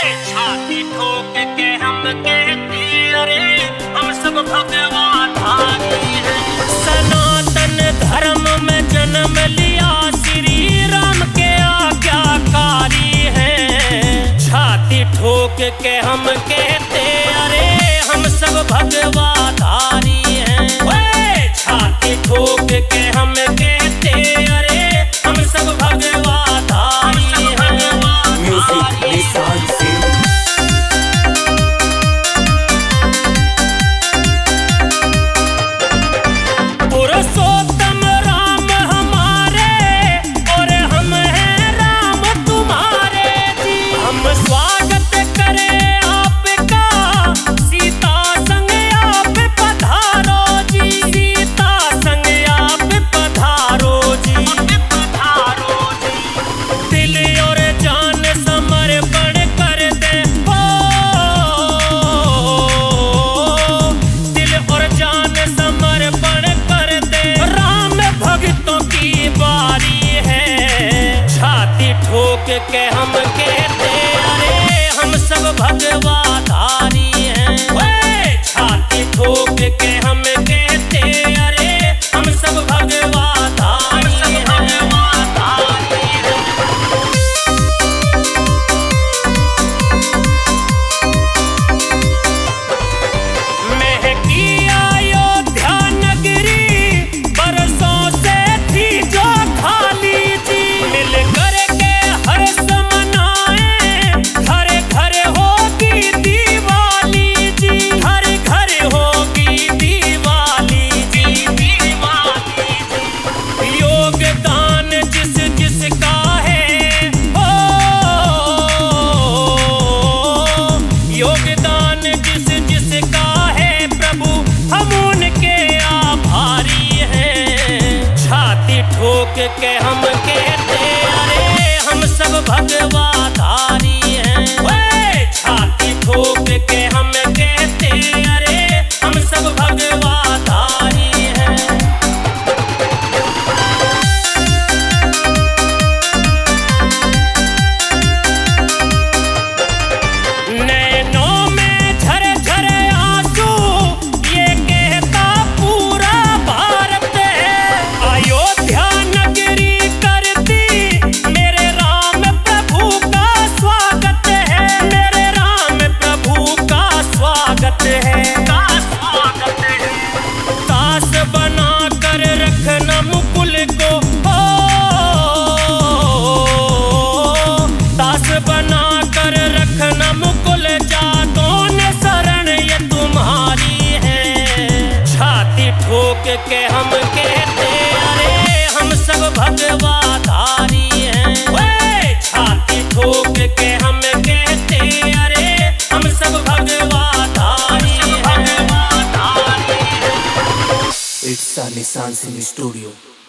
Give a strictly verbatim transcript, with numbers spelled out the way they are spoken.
छाती ठोक के हम कहते अरे हम सब भगवाधारी हैं। सनातन धर्म में जन्म लिया श्री राम के आज्ञाकारी हैं। छाती ठोक के हम कहते अरे हम सब भगवाधारी हैं। छाती ठोक के हम कहते अरे हम सब भगवाधारी हैं। म्यूजिक निशान से पुरुषोत्तम राम हमारे और हम हैं राम तुम्हारे जी। हम स्वागत करें आपका सीता संग आप पधारो जी। सीता संग आप पधारो जी। पधारो जी। दिल और जान समर्पण कर दे हो। दिल और जान समर्पण कर दे। राम भक्तों की बारी है। छाती ठोक के हम कहते अरे हम सब भगवाधारी हैं। छाती ठोक के हम कहते अरे हम सब भगवाधारी हैं। महकी अयोध्या नगरी बरसों से थी जो खाली जी। मिल कर के हर्ष मनाएं घर घर होगी दिवाली जी। घर घर होगी दिवाली जी। दिवाली जी। योगदान जिस जिसका है हो। योगदान जिस जिसका है प्रभु हम उनके आभारी हैं। छाती ठोक के हम कहते अरे हम सब भगवाधारी हैं। छाती ठोक के हम कहते अरे हम सब भगवाधारी हैं। नैनों में झर झर आंसू ये कहता पूरा भारत है। अयोध्या नगरी करती मेरे राम प्रभु का स्वागत है। मेरे राम प्रभु का स्वागत है। का स्वागत है। दास बना कर रखना मुकुल को हो। दास बना कर रखना मुकुल जातों ने शरण ये तुम्हारी है। छाती ठोक के हम कहते अरे हम सब भगवाधारी हैं। छाती ठोक के हम कहते अरे हम सब भगवाधारी हैं। इट्स निशान सिंह स्टूडियो।